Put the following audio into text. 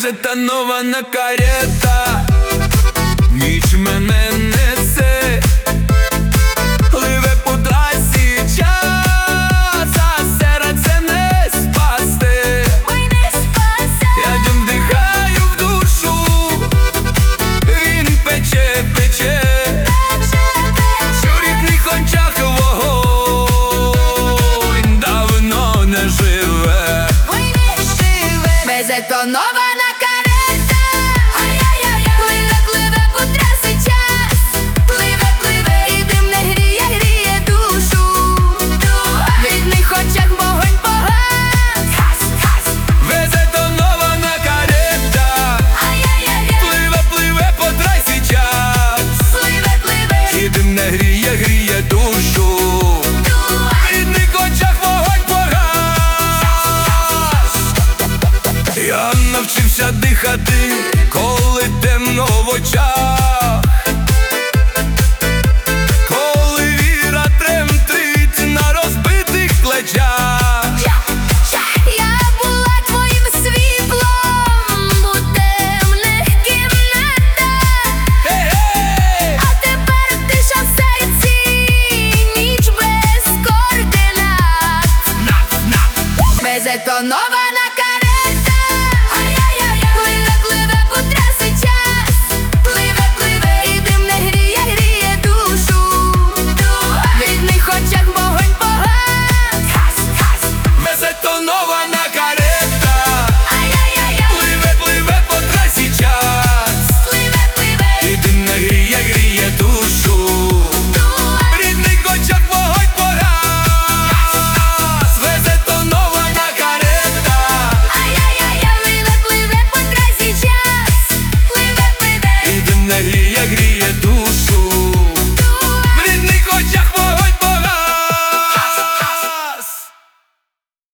затонована карета, ніч мене несе, пливе по трасі час, а серце не спасти. Я дим вдихаю в душу, він пече, пече, у рідних очах вогонь давно не живе. Безетонована карета, пливе, пливе по трасі час, пливе, пливе, і дим не гріє, гріє душу. В рідних очах вогонь погас. Безетонована карета, пливе, пливе по трасі час, Пливе, пливе, і дим не гріє, гріє душу. В рідних очах вогонь погас. Я навчився дихати, коли темно в очах,